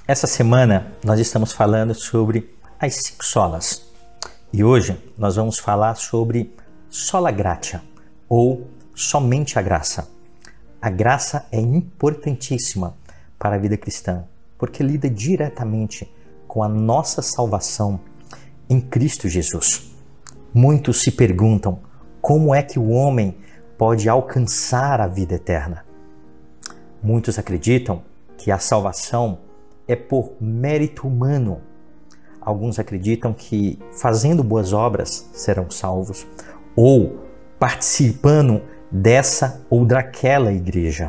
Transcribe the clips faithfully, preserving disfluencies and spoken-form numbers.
Essa semana nós estamos falando sobre as cinco solas e hoje nós vamos falar sobre sola gratia ou somente a graça. A graça é importantíssima para a vida cristã porque lida diretamente com a nossa salvação em Cristo Jesus. Muitos se perguntam como é que o homem pode alcançar a vida eterna. Muitos acreditam que a salvação é por mérito humano. Alguns acreditam que fazendo boas obras serão salvos ou participando dessa ou daquela igreja.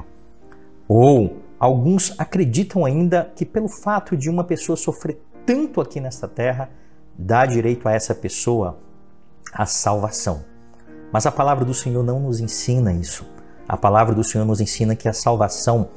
Ou alguns acreditam ainda que pelo fato de uma pessoa sofrer tanto aqui nesta terra, dá direito a essa pessoa a salvação. Mas a palavra do Senhor não nos ensina isso. A palavra do Senhor nos ensina que a salvação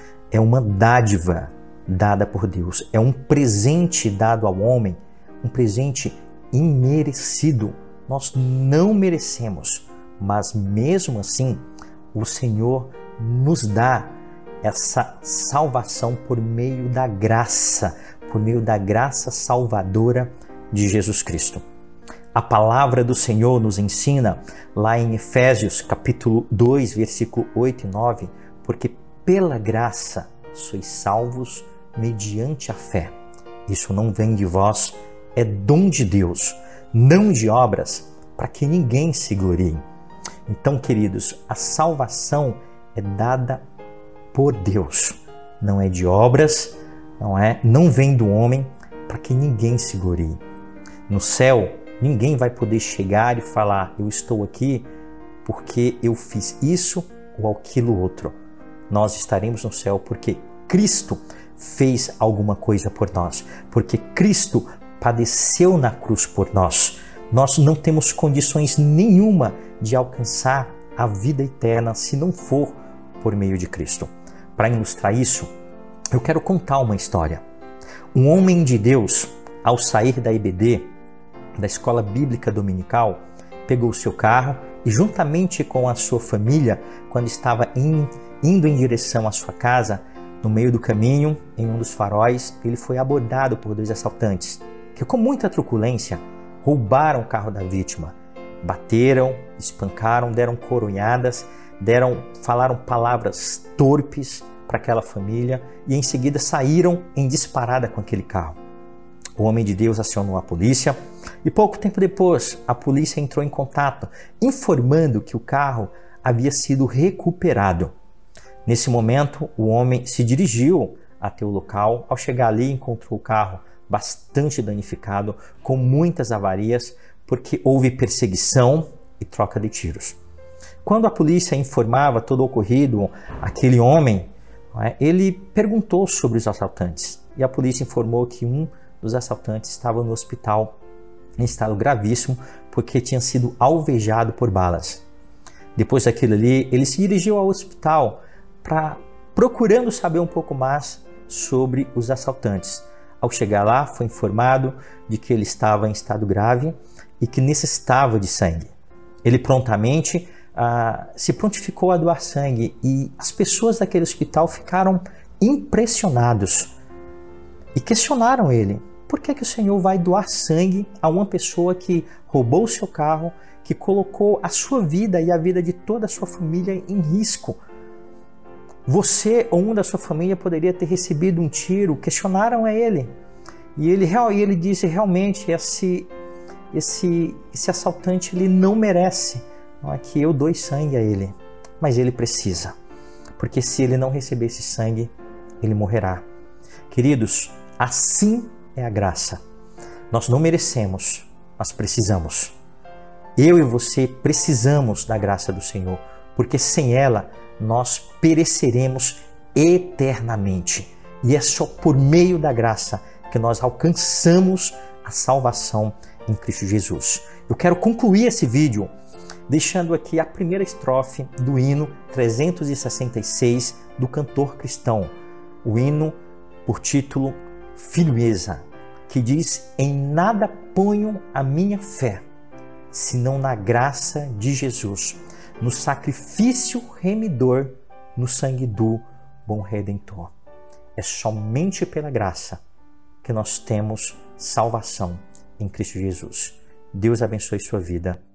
é uma dádiva dada por Deus. É um presente dado ao homem, um presente imerecido. Nós não merecemos, mas mesmo assim, o Senhor nos dá essa salvação por meio da graça, por meio da graça salvadora de Jesus Cristo. A palavra do Senhor nos ensina lá em Efésios capítulo dois, versículo oito e nove, porque pela graça sois salvos mediante a fé. Isso não vem de vós, é dom de Deus, não de obras, para que ninguém se glorie. Então, queridos, a salvação é dada por Deus, não é de obras, não é, não vem do homem, para que ninguém se glorie. No céu, ninguém vai poder chegar e falar: eu estou aqui porque eu fiz isso ou aquilo outro. Nós estaremos no céu porque Cristo fez alguma coisa por nós, porque Cristo padeceu na cruz por nós. Nós não temos condições nenhuma de alcançar a vida eterna se não for por meio de Cristo. Para ilustrar isso, eu quero contar uma história. Um homem de Deus, ao sair da I B D, da Escola Bíblica Dominical, pegou o seu carro e juntamente com a sua família, quando estava in, indo em direção à sua casa, no meio do caminho, em um dos faróis, ele foi abordado por dois assaltantes, que com muita truculência roubaram o carro da vítima. Bateram, espancaram, deram coronhadas, deram, falaram palavras torpes para aquela família e em seguida saíram em disparada com aquele carro. O homem de Deus acionou a polícia e pouco tempo depois a polícia entrou em contato, informando que o carro havia sido recuperado. Nesse momento, o homem se dirigiu até o local. Ao chegar ali, encontrou o carro bastante danificado, com muitas avarias, porque houve perseguição e troca de tiros. Quando a polícia informava todo o ocorrido, aquele homem, ele perguntou sobre os assaltantes e a polícia informou que um dos assaltantes estava no hospital em estado gravíssimo porque tinha sido alvejado por balas. Depois daquilo ali, ele se dirigiu ao hospital para procurando saber um pouco mais sobre os assaltantes. Ao chegar lá, foi informado de que ele estava em estado grave e que necessitava de sangue. Ele prontamente ah, se prontificou a doar sangue e as pessoas daquele hospital ficaram impressionados e questionaram ele: por que que o Senhor vai doar sangue a uma pessoa que roubou o seu carro, que colocou a sua vida e a vida de toda a sua família em risco? Você ou um da sua família poderia ter recebido um tiro. Questionaram a ele. E ele, e ele disse: realmente, esse, esse, esse assaltante ele não merece, não é, que eu doe sangue a ele. Mas ele precisa. Porque se ele não receber esse sangue, ele morrerá. Queridos, assim é a graça. Nós não merecemos, mas precisamos. Eu e você precisamos da graça do Senhor, porque sem ela nós pereceremos eternamente. E é só por meio da graça que nós alcançamos a salvação em Cristo Jesus. Eu quero concluir esse vídeo deixando aqui a primeira estrofe do hino trezentos e sessenta e seis do cantor cristão, o hino por título Firmeza, que diz: em nada ponho a minha fé, senão na graça de Jesus, no sacrifício remidor, no sangue do bom Redentor. É somente pela graça que nós temos salvação em Cristo Jesus. Deus abençoe sua vida.